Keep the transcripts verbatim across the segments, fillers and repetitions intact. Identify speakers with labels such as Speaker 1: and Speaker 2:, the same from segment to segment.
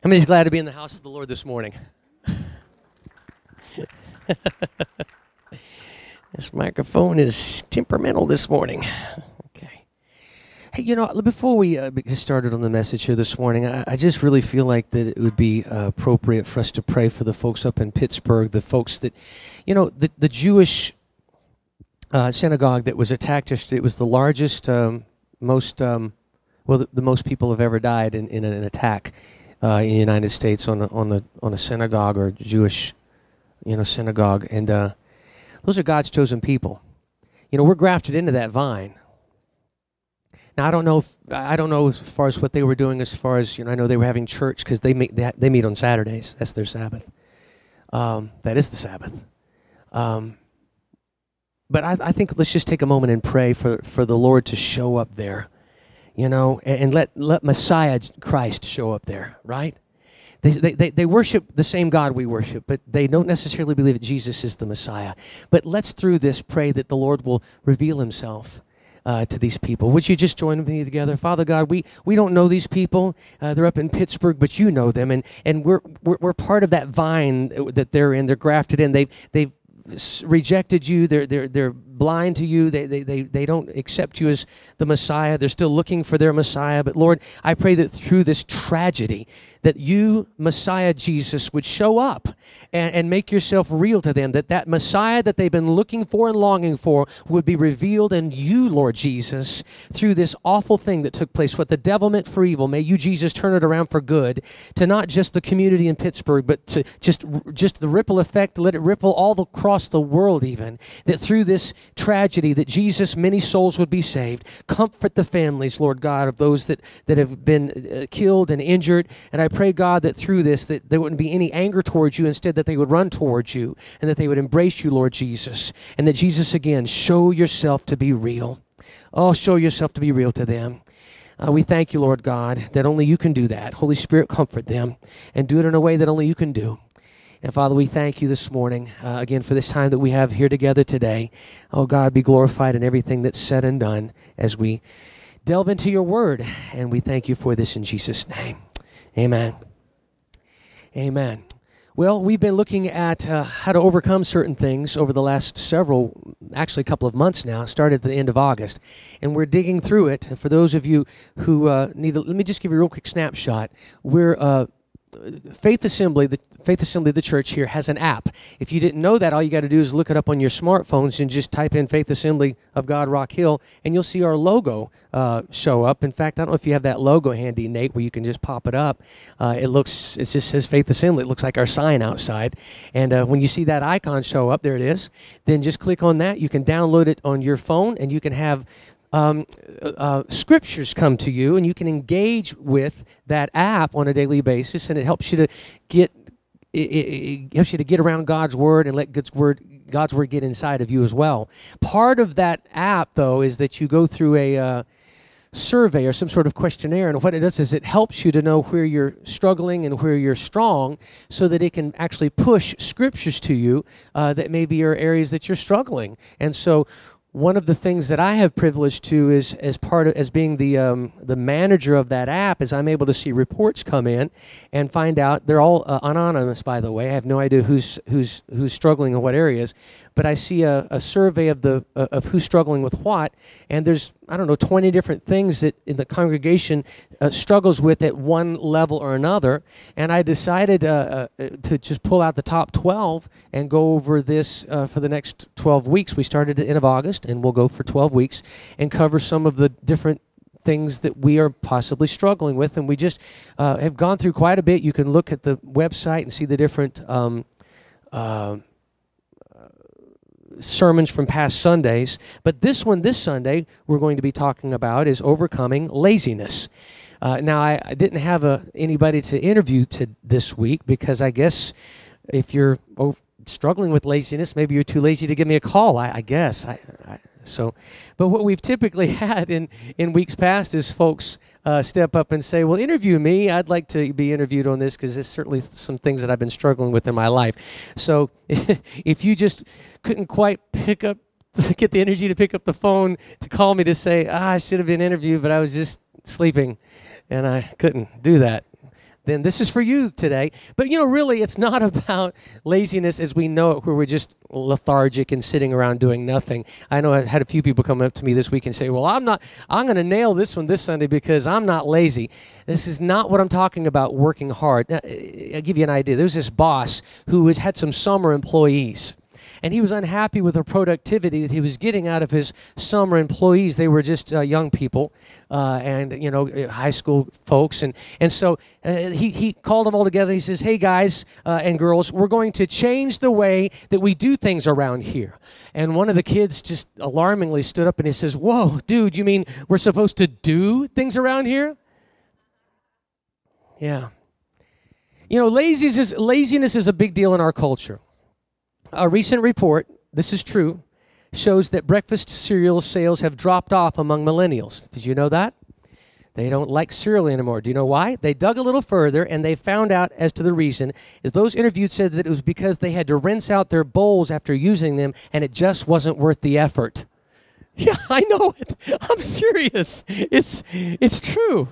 Speaker 1: How many's glad to be in the house of the Lord this morning? This microphone is temperamental this morning. Okay. Hey, you know, before we uh, get started on the message here this morning, I, I just really feel like that it would be uh, appropriate for us to pray for the folks up in Pittsburgh, the folks that, you know, the, the Jewish uh, synagogue that was attacked yesterday. It was the largest, um, most, um, well, the, the most people have ever died in, in an attack uh, in the United States on a, on the on a synagogue or Jewish, you know, synagogue, and uh, those are God's chosen people. You know, we're grafted into that vine. Now, I don't know if, I don't know as far as what they were doing as far as, you know, I know they were having church because they meet, they, they meet on Saturdays. That's their Sabbath. Um, that is the Sabbath. Um, but I, I think let's just take a moment and pray for, for the Lord to show up there, you know, and, and let, let Messiah Christ show up there, right? They, they they worship the same God we worship, but they don't necessarily believe that Jesus is the Messiah. But let's, through this, pray that the Lord will reveal himself uh, to these people. Would you just join me together? Father God, we, we don't know these people. Uh, they're up in Pittsburgh, but you know them, and, and we're, we're we're part of that vine that they're in. They're grafted in. They've, they've rejected you. They're they're they're blind to you. They, they they they don't accept you as the Messiah. They're still looking for their Messiah. But Lord, I pray that through this tragedy, that you, Messiah Jesus, would show up and, and make yourself real to them, that that Messiah that they've been looking for and longing for would be revealed in you, Lord Jesus, through this awful thing that took place. What the devil meant for evil, may you, Jesus, turn it around for good, to not just the community in Pittsburgh, but to just, just the ripple effect, let it ripple all across the world even, that through this tragedy, that Jesus, many souls would be saved. Comfort the families, Lord God, of those that, that have been uh, killed and injured, and I pray, God, that through this, that there wouldn't be any anger towards you, instead that they would run towards you, and that they would embrace you, Lord Jesus, and that Jesus, again, show yourself to be real. Oh, show yourself to be real to them. Uh, we thank you, Lord God, that only you can do that. Holy Spirit, comfort them, and do it in a way that only you can do. And Father, we thank you this morning, uh, again, for this time that we have here together today. Oh, God, be glorified in everything that's said and done as we delve into your word, and we thank you for this in Jesus' name. Amen. Amen. Well, we've been looking at uh, how to overcome certain things over the last several, actually a couple of months now, started at the end of August, and we're digging through it. And for those of you who uh, need to, let me just give you a real quick snapshot. We're uh, Faith Assembly, the Faith Assembly of the church here has an app. If you didn't know that, all you got to do is look it up on your smartphones and just type in Faith Assembly of God Rock Hill, and you'll see our logo uh, show up. In fact, I don't know if you have that logo handy, Nate, where you can just pop it up. Uh, it looks, it just says Faith Assembly. It looks like our sign outside. And uh, when you see that icon show up, there it is, then just click on that. You can download it on your phone, and you can have Um, uh, scriptures come to you, and you can engage with that app on a daily basis, and it helps you to get it, it, it helps you to get around God's word and let God's word God's word get inside of you as well. Part of that app, though, is that you go through a uh, survey or some sort of questionnaire, and what it does is it helps you to know where you're struggling and where you're strong, so that it can actually push scriptures to you uh, that maybe are areas that you're struggling. And so one of the things that I have privilege to is as part of as being the um, the manager of that app is I'm able to see reports come in and find out. They're all uh, anonymous, by the way. I have no idea who's who's who's struggling in what areas, but I see a, a survey of the uh, of who's struggling with what, and there's I don't know twenty different things that in the congregation uh, struggles with at one level or another, and I decided uh, uh, to just pull out the top twelve and go over this uh, for the next twelve weeks. We started at the end of August, and we'll go for twelve weeks and cover some of the different things that we are possibly struggling with. And we just uh, have gone through quite a bit. You can look at the website and see the different um, uh, sermons from past Sundays. But this one, this Sunday, we're going to be talking about is overcoming laziness. Uh, now, I, I didn't have a, anybody to interview to this week because I guess if you're oh, struggling with laziness, maybe you're too lazy to give me a call, I, I guess. I, I, so, but what we've typically had in, in weeks past is folks uh, step up and say, well, interview me. I'd like to be interviewed on this because there's certainly some things that I've been struggling with in my life. So if you just couldn't quite pick up, get the energy to pick up the phone to call me to say, ah, I should have been interviewed, but I was just sleeping and I couldn't do that, then this is for you today. But, you know, really, it's not about laziness as we know it, where we're just lethargic and sitting around doing nothing. I know I had a few people come up to me this week and say, well, I'm not, I'm going to nail this one this Sunday because I'm not lazy. This is not what I'm talking about, working hard. Now, I'll give you an idea. There's this boss who has had some summer employees. And he was unhappy with the productivity that he was getting out of his summer employees. They were just uh, young people uh, and, you know, high school folks. And, and so uh, he, he called them all together. He says, hey, guys uh, and girls, we're going to change the way that we do things around here. And one of the kids just alarmingly stood up and he says, whoa, dude, you mean we're supposed to do things around here? Yeah. You know, laziness is, laziness is a big deal in our culture. A recent report, this is true, shows that breakfast cereal sales have dropped off among millennials. Did you know that? They don't like cereal anymore. Do you know why? They dug a little further and they found out as to the reason is those interviewed said that it was because they had to rinse out their bowls after using them and it just wasn't worth the effort. Yeah, I know it. I'm serious. It's it's true.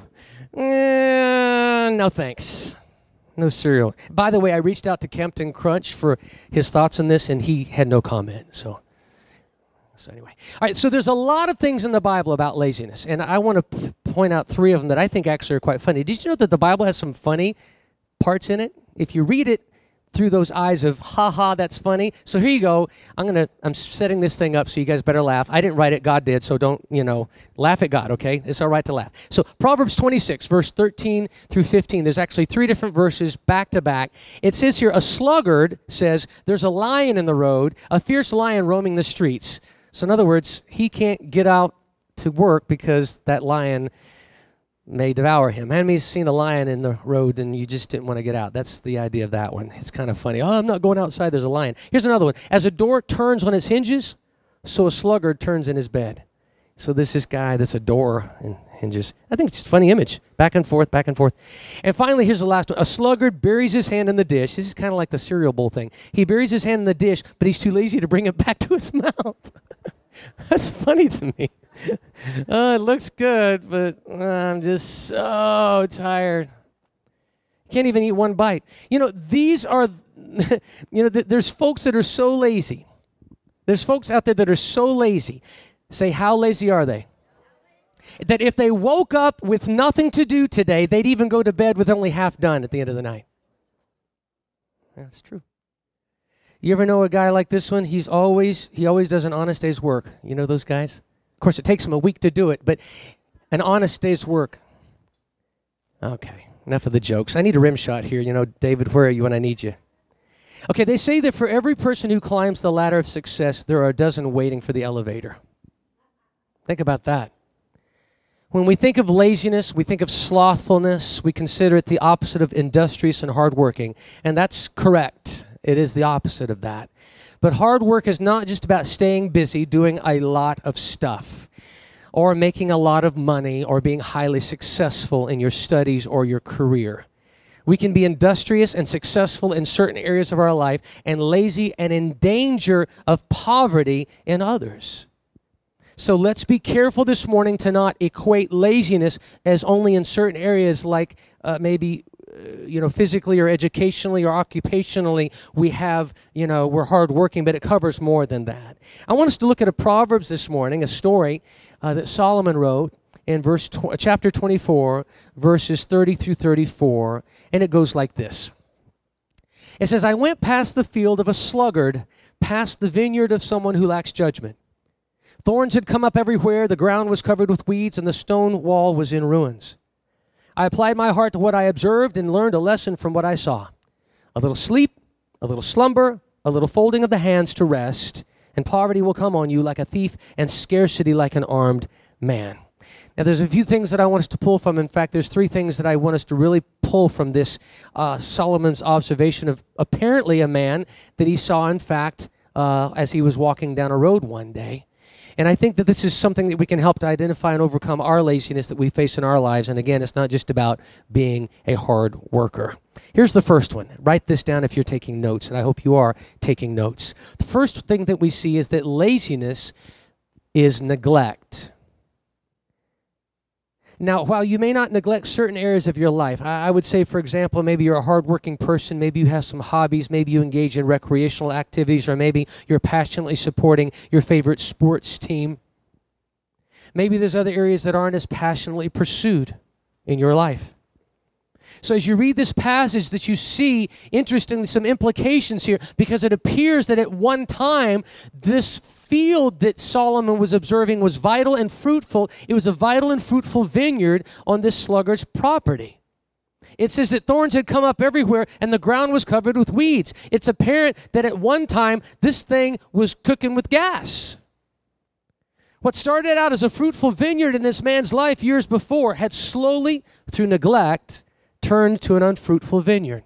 Speaker 1: Uh, no thanks. No cereal. By the way, I reached out to Kempton Crunch for his thoughts on this, and he had no comment. So, so anyway. All right, so there's a lot of things in the Bible about laziness, and I want to p- point out three of them that I think actually are quite funny. Did you know that the Bible has some funny parts in it? If you read it through those eyes of, ha ha, that's funny. So here you go. I'm gonna, I'm setting this thing up so you guys better laugh. I didn't write it, God did, so don't, you know, laugh at God, okay? It's all right to laugh. So Proverbs twenty-six, verse thirteen through fifteen, there's actually three different verses back to back. It says here, a sluggard says, there's a lion in the road, a fierce lion roaming the streets. So in other words, he can't get out to work because that lion may devour him. How many's seen a lion in the road and you just didn't want to get out? That's the idea of that one. It's kind of funny. Oh, I'm not going outside. There's a lion. Here's another one. As a door turns on its hinges, so a sluggard turns in his bed. So this is guy that's a door and hinges. I think it's a funny image. Back and forth, back and forth. And finally, here's the last one. A sluggard buries his hand in the dish. This is kind of like the cereal bowl thing. He buries his hand in the dish, but he's too lazy to bring it back to his mouth. That's funny to me. Oh, it looks good, but uh, I'm just so tired. Can't even eat one bite. You know, these are, you know, th- there's folks that are so lazy. There's folks out there that are so lazy. Say, how lazy are they? That if they woke up with nothing to do today, they'd even go to bed with only half done at the end of the night. That's true. You ever know a guy like this one? He's always, he always does an honest day's work. You know those guys? Of course, it takes him a week to do it, but an honest day's work. Okay, enough of the jokes. I need a rim shot here. You know, David, where are you when I need you? Okay, they say that for every person who climbs the ladder of success, there are a dozen waiting for the elevator. Think about that. When we think of laziness, we think of slothfulness. We consider it the opposite of industrious and hardworking, and that's correct. It is the opposite of that. But hard work is not just about staying busy, doing a lot of stuff, or making a lot of money, or being highly successful in your studies or your career. We can be industrious and successful in certain areas of our life and lazy and in danger of poverty in others. So let's be careful this morning to not equate laziness as only in certain areas like uh, maybe you know, physically or educationally or occupationally, we have, you know, we're hardworking, but it covers more than that. I want us to look at a Proverbs this morning, a story uh, that Solomon wrote in verse tw- chapter twenty-four, verses thirty through thirty-four, and it goes like this. It says, I went past the field of a sluggard, past the vineyard of someone who lacks judgment. Thorns had come up everywhere, the ground was covered with weeds, and the stone wall was in ruins. I applied my heart to what I observed and learned a lesson from what I saw. A little sleep, a little slumber, a little folding of the hands to rest, and poverty will come on you like a thief and scarcity like an armed man. Now, there's a few things that I want us to pull from. In fact, there's three things that I want us to really pull from this uh, Solomon's observation of apparently a man that he saw, in fact, uh, as he was walking down a road one day. And I think that this is something that we can help to identify and overcome our laziness that we face in our lives. And again, it's not just about being a hard worker. Here's the first one. Write this down if you're taking notes, and I hope you are taking notes. The first thing that we see is that laziness is neglect. Now, while you may not neglect certain areas of your life, I, I would say, for example, maybe you're a hardworking person, maybe you have some hobbies, maybe you engage in recreational activities, or maybe you're passionately supporting your favorite sports team. Maybe there's other areas that aren't as passionately pursued in your life. So as you read this passage, that you see, interestingly, some implications here, because it appears that at one time, this field that Solomon was observing was vital and fruitful. It was a vital and fruitful vineyard on this sluggard's property. It says that thorns had come up everywhere and the ground was covered with weeds. It's apparent that at one time, this thing was cooking with gas. What started out as a fruitful vineyard in this man's life years before had slowly, through neglect, turned to an unfruitful vineyard.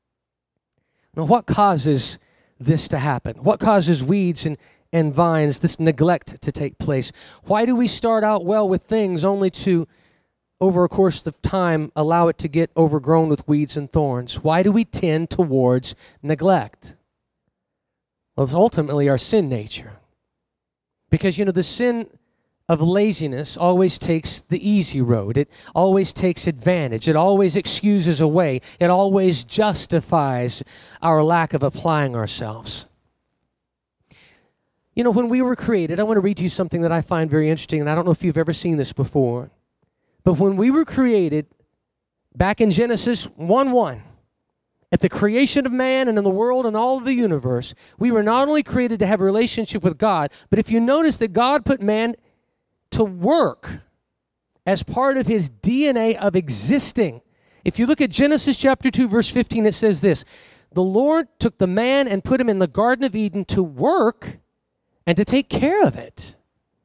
Speaker 1: Now, what causes this to happen? What causes weeds and, and vines, this neglect to take place? Why do we start out well with things only to, over a course of time, allow it to get overgrown with weeds and thorns? Why do we tend towards neglect? Well, it's ultimately our sin nature. Because, you know, the sin of laziness always takes the easy road. It always takes advantage. It always excuses away. It always justifies our lack of applying ourselves. You know, when we were created, I want to read to you something that I find very interesting, and I don't know if you've ever seen this before, but when we were created, back in Genesis one one, at the creation of man and in the world and all of the universe, we were not only created to have a relationship with God, but if you notice that God put man to work as part of his D N A of existing. If you look at Genesis chapter two, verse fifteen, it says this: the Lord took the man and put him in the Garden of Eden to work and to take care of it.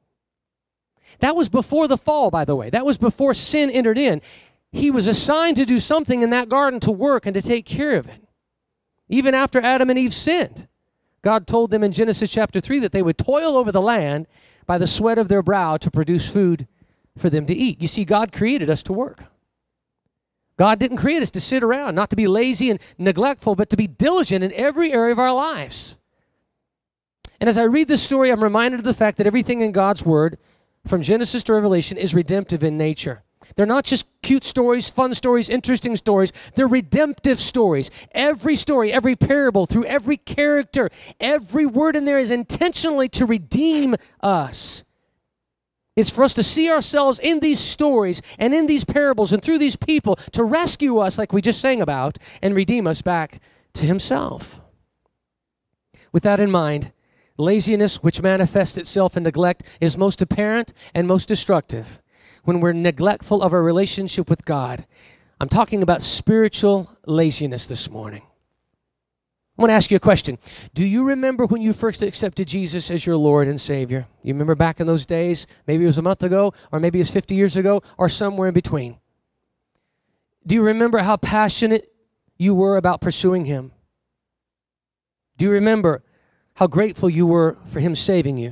Speaker 1: That was before the fall, by the way. That was before sin entered in. He was assigned to do something in that garden, to work and to take care of it. Even after Adam and Eve sinned, God told them in Genesis chapter three that they would toil over the land by the sweat of their brow to produce food for them to eat. You see, God created us to work. God didn't create us to sit around, not to be lazy and neglectful, but to be diligent in every area of our lives. And as I read this story, I'm reminded of the fact that everything in God's Word, from Genesis to Revelation, is redemptive in nature. They're not just cute stories, fun stories, interesting stories. They're redemptive stories. Every story, every parable, through every character, every word in there is intentionally to redeem us. It's for us to see ourselves in these stories and in these parables and through these people to rescue us, like we just sang about, and redeem us back to Himself. With that in mind, laziness, which manifests itself in neglect, is most apparent and most destructive when we're neglectful of our relationship with God. I'm talking about spiritual laziness this morning. I want to ask you a question. Do you remember when you first accepted Jesus as your Lord and Savior? You remember back in those days? Maybe it was a month ago, or maybe it was fifty years ago, or somewhere in between. Do you remember how passionate you were about pursuing Him? Do you remember how grateful you were for Him saving you?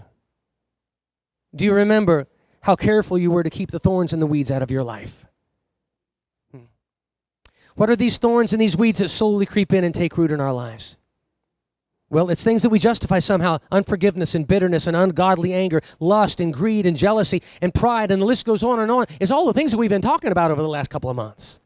Speaker 1: Do you remember how careful you were to keep the thorns and the weeds out of your life? Hmm. What are these thorns and these weeds that slowly creep in and take root in our lives? Well, it's things that we justify somehow: unforgiveness and bitterness and ungodly anger, lust and greed and jealousy and pride, and the list goes on and on. It's all the things that we've been talking about over the last couple of months.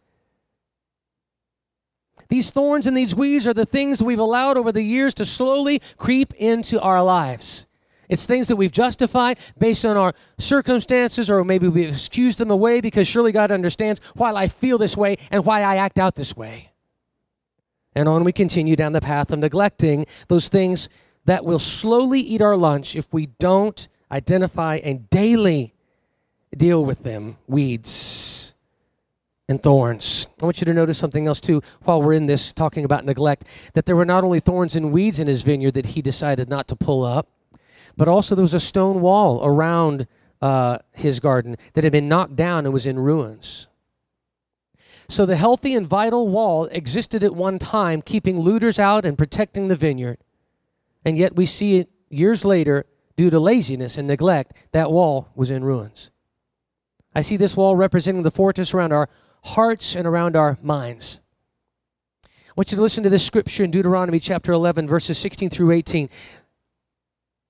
Speaker 1: These thorns and these weeds are the things that we've allowed over the years to slowly creep into our lives. It's things that we've justified based on our circumstances, or maybe we've excused them away because surely God understands why I feel this way and why I act out this way. And on we continue down the path of neglecting those things that will slowly eat our lunch if we don't identify and daily deal with them, weeds and thorns. I want you to notice something else too while we're in this talking about neglect, that there were not only thorns and weeds in his vineyard that he decided not to pull up, but also there was a stone wall around uh, his garden that had been knocked down and was in ruins. So the healthy and vital wall existed at one time, keeping looters out and protecting the vineyard. And yet we see it years later, due to laziness and neglect, that wall was in ruins. I see this wall representing the fortress around our hearts and around our minds. I want you to listen to this scripture in Deuteronomy chapter eleven, verses sixteen through eighteen.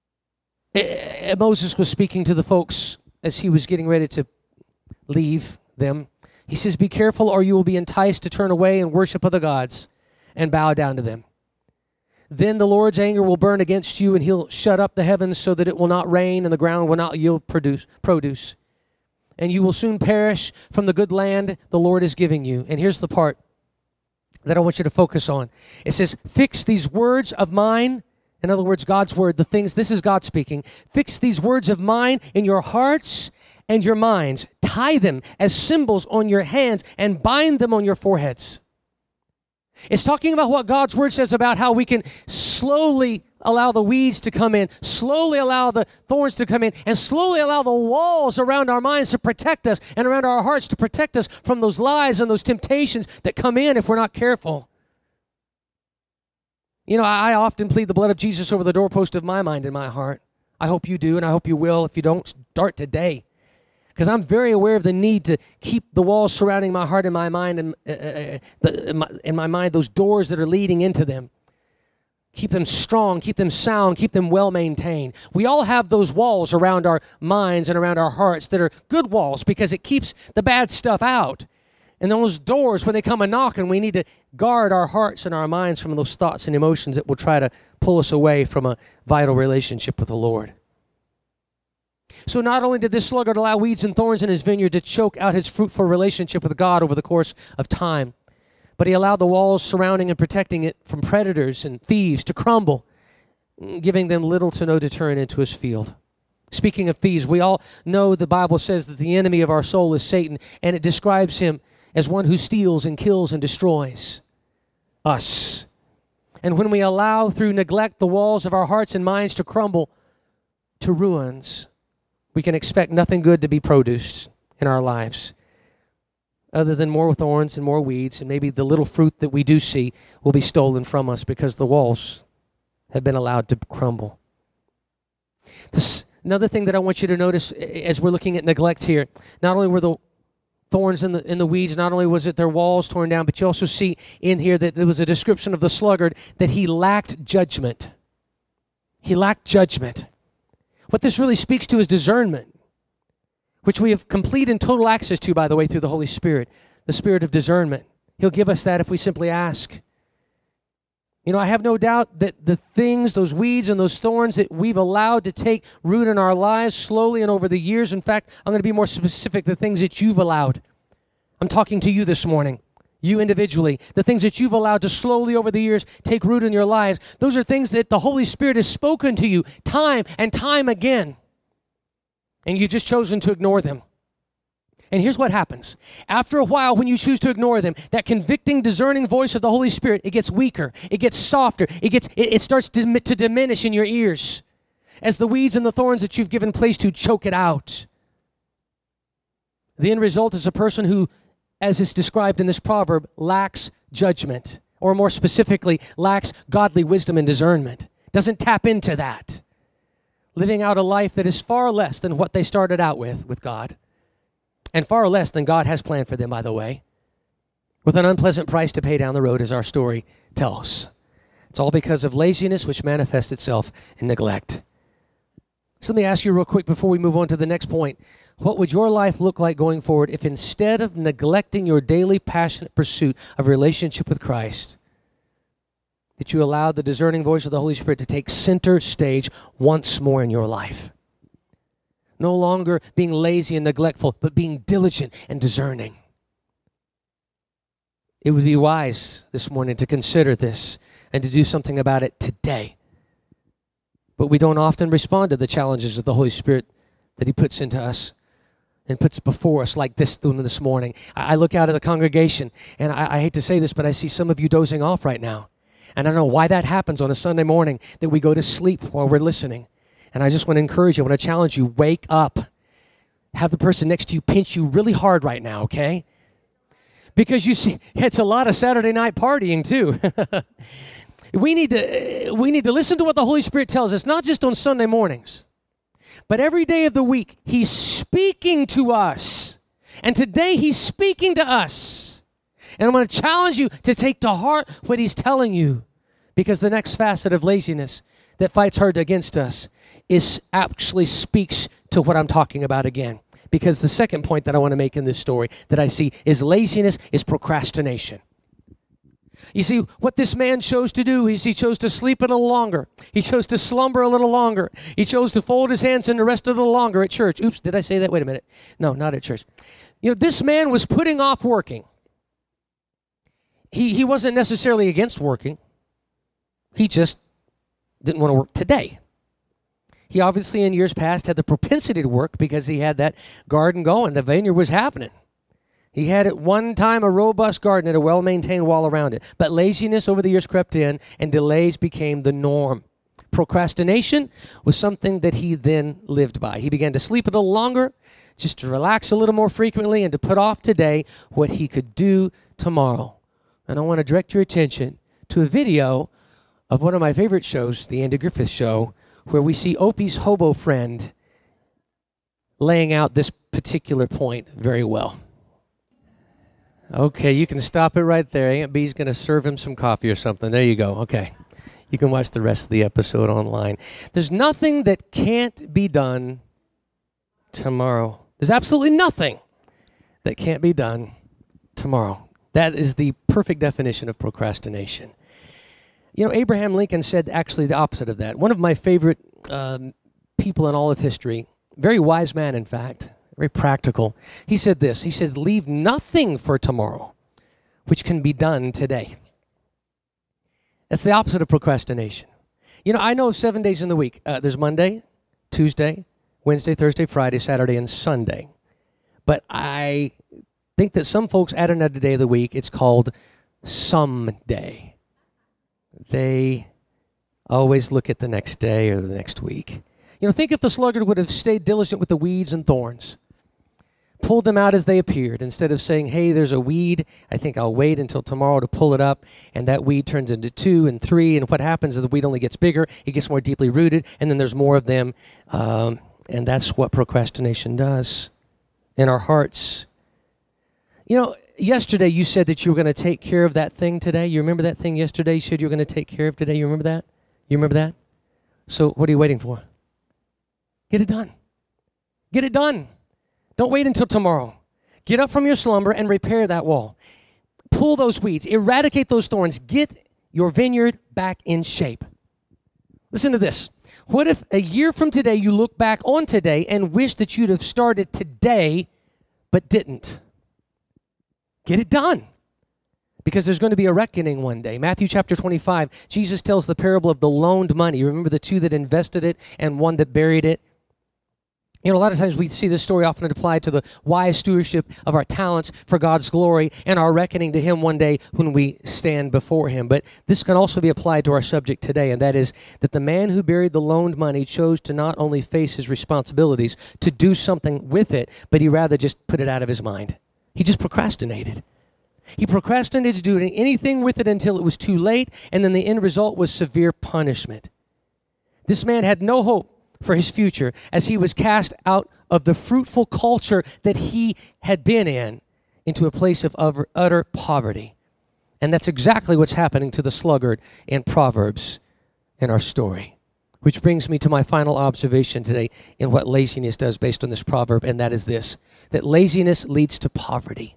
Speaker 1: Moses was speaking to the folks as he was getting ready to leave them. He says, be careful or you will be enticed to turn away and worship other gods and bow down to them. Then the Lord's anger will burn against you, and he'll shut up the heavens so that it will not rain and the ground will not yield produce, produce. And you will soon perish from the good land the Lord is giving you. And here's the part that I want you to focus on. It says, fix these words of mine. In other words, God's word, the things, this is God speaking. Fix these words of mine in your hearts and your minds. Tie them as symbols on your hands and bind them on your foreheads. It's talking about what God's word says about how we can slowly allow the weeds to come in, slowly allow the thorns to come in, and slowly allow the walls around our minds to protect us and around our hearts to protect us from those lies and those temptations that come in if we're not careful. You know, I often plead the blood of Jesus over the doorpost of my mind and my heart. I hope you do, and I hope you will. If you don't, start today. Because I'm very aware of the need to keep the walls surrounding my heart and my mind and uh, uh, the, in, my, in my mind, those doors that are leading into them. Keep them strong, keep them sound, keep them well maintained. We all have those walls around our minds and around our hearts that are good walls because it keeps the bad stuff out. And those doors, when they come a knocking, we need to guard our hearts and our minds from those thoughts and emotions that will try to pull us away from a vital relationship with the Lord. So not only did this sluggard allow weeds and thorns in his vineyard to choke out his fruitful relationship with God over the course of time, but he allowed the walls surrounding and protecting it from predators and thieves to crumble, giving them little to no deterrent into his field. Speaking of thieves, we all know the Bible says that the enemy of our soul is Satan, and it describes him as one who steals and kills and destroys us. And when we allow through neglect the walls of our hearts and minds to crumble to ruins, we can expect nothing good to be produced in our lives other than more thorns and more weeds, and maybe the little fruit that we do see will be stolen from us because the walls have been allowed to crumble. This, another thing that I want you to notice as we're looking at neglect here, not only were the thorns in the in the weeds, not only was it their walls torn down, but you also see in here that there was a description of the sluggard that he lacked judgment. He lacked judgment. What this really speaks to is discernment, which we have complete and total access to, by the way, through the Holy Spirit, the spirit of discernment. He'll give us that if we simply ask. You know, I have no doubt that the things, those weeds and those thorns that we've allowed to take root in our lives slowly and over the years, in fact, I'm going to be more specific, the things that you've allowed. I'm talking to you this morning, you individually. The things that you've allowed to slowly over the years take root in your lives, those are things that the Holy Spirit has spoken to you time and time again. And you've just chosen to ignore them. And here's what happens. After a while, when you choose to ignore them, that convicting, discerning voice of the Holy Spirit, it gets weaker, it gets softer, it gets, it, it starts to, to diminish in your ears as the weeds and the thorns that you've given place to choke it out. The end result is a person who, as is described in this proverb, lacks judgment, or more specifically, lacks godly wisdom and discernment, doesn't tap into that, living out a life that is far less than what they started out with, with God. And far less than God has planned for them, by the way, with an unpleasant price to pay down the road, as our story tells. It's all because of laziness, which manifests itself in neglect. So let me ask you real quick before we move on to the next point. What would your life look like going forward if instead of neglecting your daily passionate pursuit of relationship with Christ, that you allowed the discerning voice of the Holy Spirit to take center stage once more in your life? No longer being lazy and neglectful, but being diligent and discerning. It would be wise this morning to consider this and to do something about it today. But we don't often respond to the challenges of the Holy Spirit that He puts into us and puts before us like this this morning. I look out at the congregation, and I, I hate to say this, but I see some of you dozing off right now. And I don't know why that happens on a Sunday morning, that we go to sleep while we're listening. And I just want to encourage you, I want to challenge you, wake up. Have the person next to you pinch you really hard right now, okay? Because you see, it's a lot of Saturday night partying too. we need to we need to listen to what the Holy Spirit tells us, not just on Sunday mornings, but every day of the week. He's speaking to us. And today He's speaking to us. And I'm going to challenge you to take to heart what He's telling you, because the next facet of laziness that fights hard against us is actually speaks to what I'm talking about again. Because the second point that I want to make in this story that I see is laziness is procrastination. You see, what this man chose to do is he chose to sleep a little longer. He chose to slumber a little longer. He chose to fold his hands and the rest a little longer at church. Oops, did I say that? Wait a minute. No, not at church. You know, this man was putting off working. He, he wasn't necessarily against working. He just didn't want to work today. He obviously in years past had the propensity to work because he had that garden going. The vineyard was happening. He had at one time a robust garden and a well-maintained wall around it. But laziness over the years crept in and delays became the norm. Procrastination was something that he then lived by. He began to sleep a little longer, just to relax a little more frequently and to put off today what he could do tomorrow. And I want to direct your attention to a video of one of my favorite shows, The Andy Griffith Show, where we see Opie's hobo friend laying out this particular point very well. Okay, you can stop it right there. Aunt B's going to serve him some coffee or something. There you go. Okay. You can watch the rest of the episode online. There's nothing that can't be done tomorrow. There's absolutely nothing that can't be done tomorrow. That is the perfect definition of procrastination. You know, Abraham Lincoln said actually the opposite of that. One of my favorite um, people in all of history, very wise man, in fact, very practical. He said this. He said, leave nothing for tomorrow, which can be done today. That's the opposite of procrastination. You know, I know seven days in the week. Uh, there's Monday, Tuesday, Wednesday, Thursday, Friday, Saturday, and Sunday. But I think that some folks add another day of the week. It's called someday. They always look at the next day or the next week. You know, think if the sluggard would have stayed diligent with the weeds and thorns, pulled them out as they appeared, instead of saying, hey, there's a weed, I think I'll wait until tomorrow to pull it up, and that weed turns into two and three, and what happens is the weed only gets bigger, it gets more deeply rooted, and then there's more of them, um, and that's what procrastination does in our hearts. You know, yesterday you said that you were going to take care of that thing today. You remember that thing yesterday you said you were going to take care of today? You remember that? You remember that? So what are you waiting for? Get it done. Get it done. Don't wait until tomorrow. Get up from your slumber and repair that wall. Pull those weeds. Eradicate those thorns. Get your vineyard back in shape. Listen to this. What if a year from today you look back on today and wish that you'd have started today but didn't? Get it done. Because there's going to be a reckoning one day. Matthew chapter twenty-five, Jesus tells the parable of the loaned money. Remember the two that invested it and one that buried it? You know, a lot of times we see this story often applied to the wise stewardship of our talents for God's glory and our reckoning to Him one day when we stand before Him. But this can also be applied to our subject today, and that is that the man who buried the loaned money chose to not only face his responsibilities to do something with it, but he rather just put it out of his mind. He just procrastinated. He procrastinated doing anything with it until it was too late, and then the end result was severe punishment. This man had no hope for his future as he was cast out of the fruitful culture that he had been in into a place of utter poverty. And that's exactly what's happening to the sluggard in Proverbs in our story. Which brings me to my final observation today in what laziness does based on this proverb, and that is this, that laziness leads to poverty.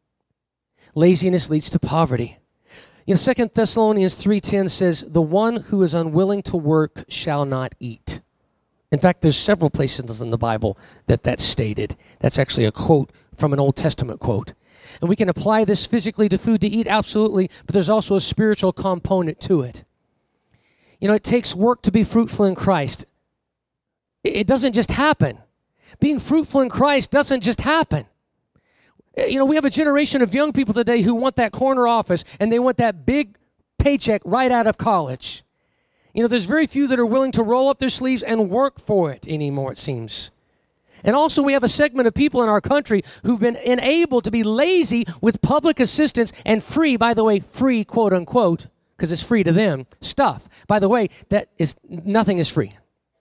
Speaker 1: Laziness leads to poverty. You know, Second Thessalonians three ten says, the one who is unwilling to work shall not eat. In fact, there's several places in the Bible that that's stated. That's actually a quote from an Old Testament quote. And we can apply this physically to food to eat, absolutely, but there's also a spiritual component to it. You know, it takes work to be fruitful in Christ. It doesn't just happen. Being fruitful in Christ doesn't just happen. You know, we have a generation of young people today who want that corner office and they want that big paycheck right out of college. You know, there's very few that are willing to roll up their sleeves and work for it anymore, it seems. And also we have a segment of people in our country who've been enabled to be lazy with public assistance and free, by the way, free, quote unquote, because it's free to them, stuff. By the way, that is nothing is free.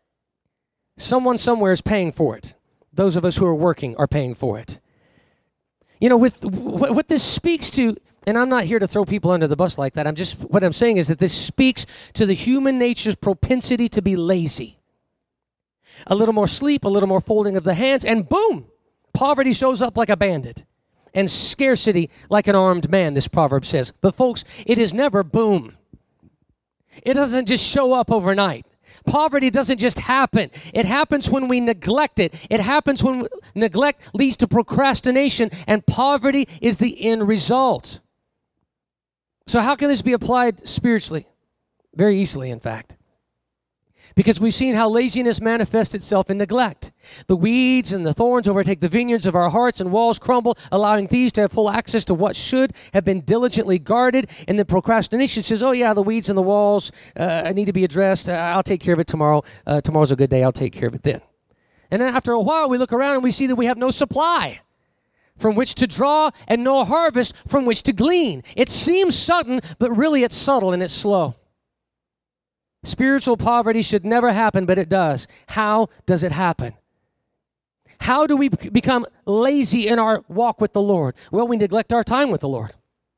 Speaker 1: Someone somewhere is paying for it. Those of us who are working are paying for it. You know, with what, what this speaks to, and I'm not here to throw people under the bus like that. I'm just, what I'm saying is that this speaks to the human nature's propensity to be lazy. A little more sleep, a little more folding of the hands, and boom, Poverty shows up like a bandit, and scarcity like an armed man, this proverb says. But folks, it is never boom. It doesn't just show up overnight. Poverty doesn't just happen. It happens when we neglect it. It happens when neglect leads to procrastination, and poverty is the end result. So how can this be applied spiritually? Very easily, in fact. Because we've seen how laziness manifests itself in neglect. The weeds and the thorns overtake the vineyards of our hearts, and walls crumble, allowing thieves to have full access to what should have been diligently guarded. And then procrastination says, oh yeah, the weeds and the walls uh, need to be addressed. Uh, I'll take care of it tomorrow. Uh, tomorrow's a good day. I'll take care of it then. And then after a while, we look around and we see that we have no supply from which to draw and no harvest from which to glean. It seems sudden, but really it's subtle and it's slow. Spiritual poverty should never happen, but it does. How does it happen? How do we become lazy in our walk with the Lord? Well, we neglect our time with the Lord.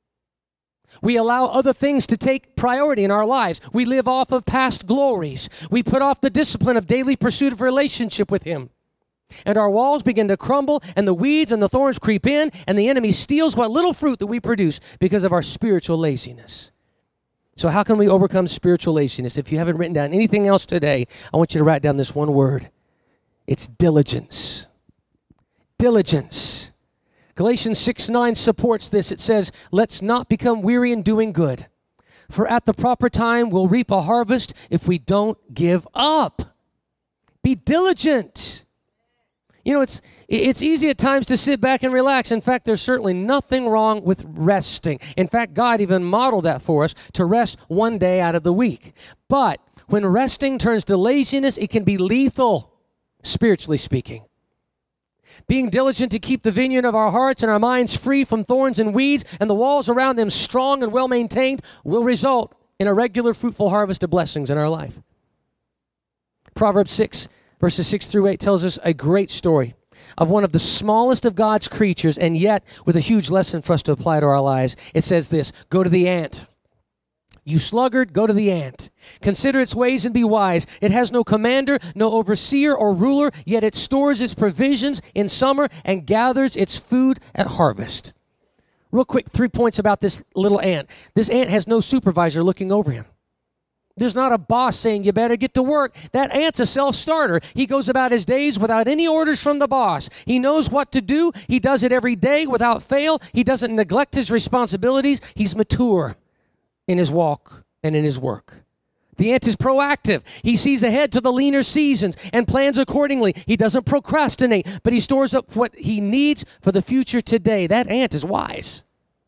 Speaker 1: We allow other things to take priority in our lives. We live off of past glories. We put off the discipline of daily pursuit of relationship with Him. And our walls begin to crumble, and the weeds and the thorns creep in, and the enemy steals what little fruit that we produce because of our spiritual laziness. So how can we overcome spiritual laziness? If you haven't written down anything else today, I want you to write down this one word. It's diligence. Diligence. Galatians six nine supports this. It says, let's not become weary in doing good, for at the proper time we'll reap a harvest if we don't give up. Be diligent. You know, it's it's easy at times to sit back and relax. In fact, there's certainly nothing wrong with resting. In fact, God even modeled that for us, to rest one day out of the week. But when resting turns to laziness, it can be lethal, spiritually speaking. Being diligent to keep the vineyard of our hearts and our minds free from thorns and weeds, and the walls around them strong and well-maintained, will result in a regular, fruitful harvest of blessings in our life. Proverbs six Verses six through eight tells us a great story of one of the smallest of God's creatures, and yet with a huge lesson for us to apply to our lives. It says this, go to the ant. You sluggard, go to the ant. Consider its ways and be wise. It has no commander, no overseer or ruler, yet it stores its provisions in summer and gathers its food at harvest. Real quick, three points about this little ant. This ant has no supervisor looking over him. There's not a boss saying, you better get to work. That ant's a self-starter. He goes about his days without any orders from the boss. He knows what to do. He does it every day without fail. He doesn't neglect his responsibilities. He's mature in his walk and in his work. The ant is proactive. He sees ahead to the leaner seasons and plans accordingly. He doesn't procrastinate, but he stores up what he needs for the future today. That ant is wise.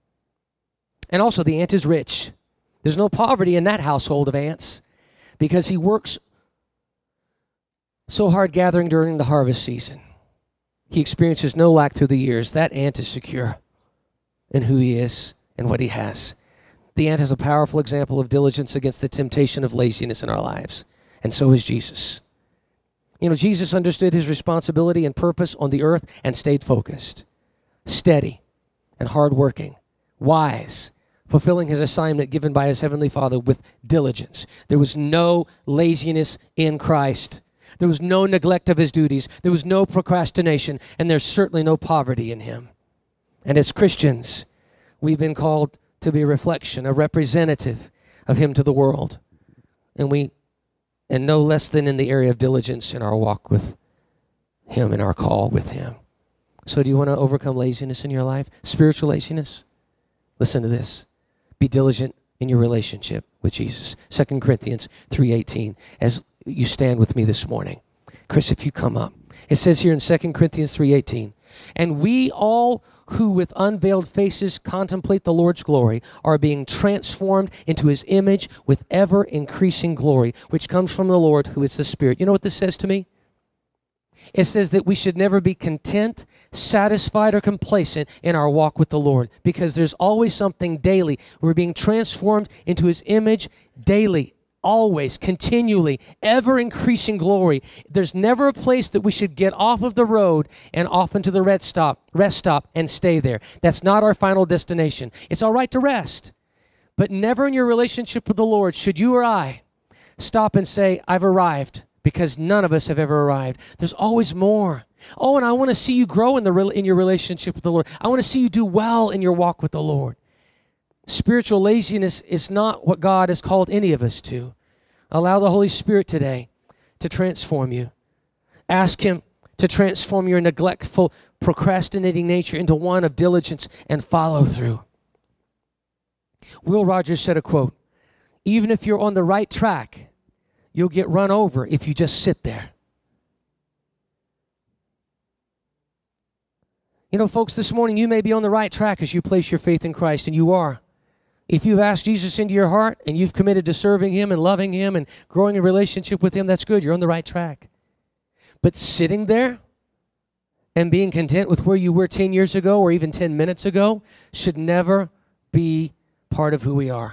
Speaker 1: And also, the ant is rich. There's no poverty in that household of ants because he works so hard gathering during the harvest season. He experiences no lack through the years. That ant is secure in who he is and what he has. The ant is a powerful example of diligence against the temptation of laziness in our lives, and so is Jesus. You know, Jesus understood his responsibility and purpose on the earth and stayed focused, steady, and hardworking, wise, fulfilling his assignment given by his heavenly Father with diligence. There was no laziness in Christ. There was no neglect of his duties. There was no procrastination, and there's certainly no poverty in him. And as Christians, we've been called to be a reflection, a representative of him to the world. And we, and no less than in the area of diligence in our walk with him, in our call with him. So do you want to overcome laziness in your life? Spiritual laziness? Listen to this. Be diligent in your relationship with Jesus. Second Corinthians three eighteen, as you stand with me this morning. Chris, if you come up. It says here in Second Corinthians three eighteen, and we all who with unveiled faces contemplate the Lord's glory are being transformed into his image with ever-increasing glory, which comes from the Lord who is the Spirit. You know what this says to me? It says that we should never be content, satisfied, or complacent in our walk with the Lord, because there's always something daily. We're being transformed into his image daily, always, continually, ever-increasing glory. There's never a place that we should get off of the road and off into the red stop, rest stop and stay there. That's not our final destination. It's all right to rest, but never in your relationship with the Lord should you or I stop and say, I've arrived. Because none of us have ever arrived. There's always more. Oh, and I want to see you grow in the in your relationship with the Lord. I want to see you do well in your walk with the Lord. Spiritual laziness is not what God has called any of us to. Allow the Holy Spirit today to transform you. Ask Him to transform your neglectful, procrastinating nature into one of diligence and follow through. Will Rogers said a quote, "Even if you're on the right track, you'll get run over if you just sit there." You know, folks, this morning you may be on the right track as you place your faith in Christ, and you are. If you've asked Jesus into your heart and you've committed to serving Him and loving Him and growing a relationship with Him, that's good. You're on the right track. But sitting there and being content with where you were ten years ago or even ten minutes ago should never be part of who we are.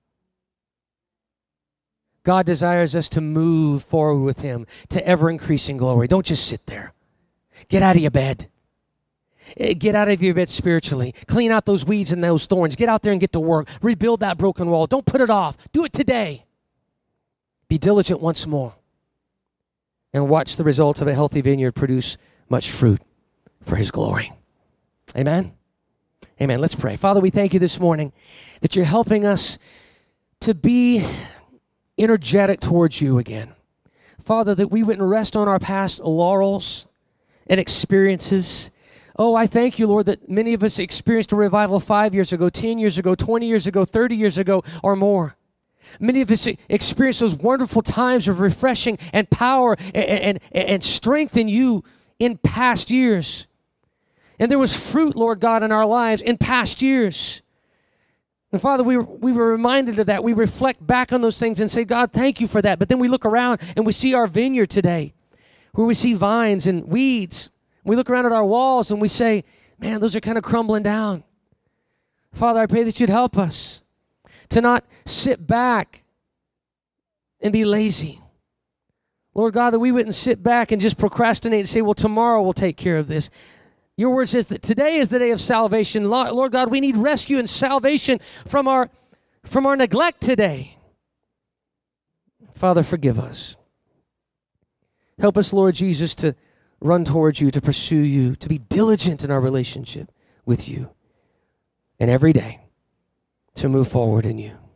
Speaker 1: God desires us to move forward with Him to ever-increasing glory. Don't just sit there. Get out of your bed. Get out of your bed spiritually. Clean out those weeds and those thorns. Get out there and get to work. Rebuild that broken wall. Don't put it off. Do it today. Be diligent once more. And watch the results of a healthy vineyard produce much fruit for His glory. Amen? Amen. Let's pray. Father, we thank You this morning that You're helping us to be energetic towards You again. Father, that we wouldn't rest on our past laurels and experiences. Oh, I thank You, Lord, that many of us experienced a revival five years ago, ten years ago, twenty years ago, thirty years ago, or more. Many of us experienced those wonderful times of refreshing and power and, and, and strength in You in past years. And there was fruit, Lord God, in our lives in past years. And Father, we were, we were reminded of that. We reflect back on those things and say, God, thank You for that. But then we look around and we see our vineyard today, where we see vines and weeds. We look around at our walls and we say, man, those are kind of crumbling down. Father, I pray that You'd help us to not sit back and be lazy. Lord God, that we wouldn't sit back and just procrastinate and say, well, tomorrow we'll take care of this. Your word says that today is the day of salvation. Lord God, we need rescue and salvation from our, from our neglect today. Father, forgive us. Help us, Lord Jesus, to run towards You, to pursue You, to be diligent in our relationship with You, and every day to move forward in You.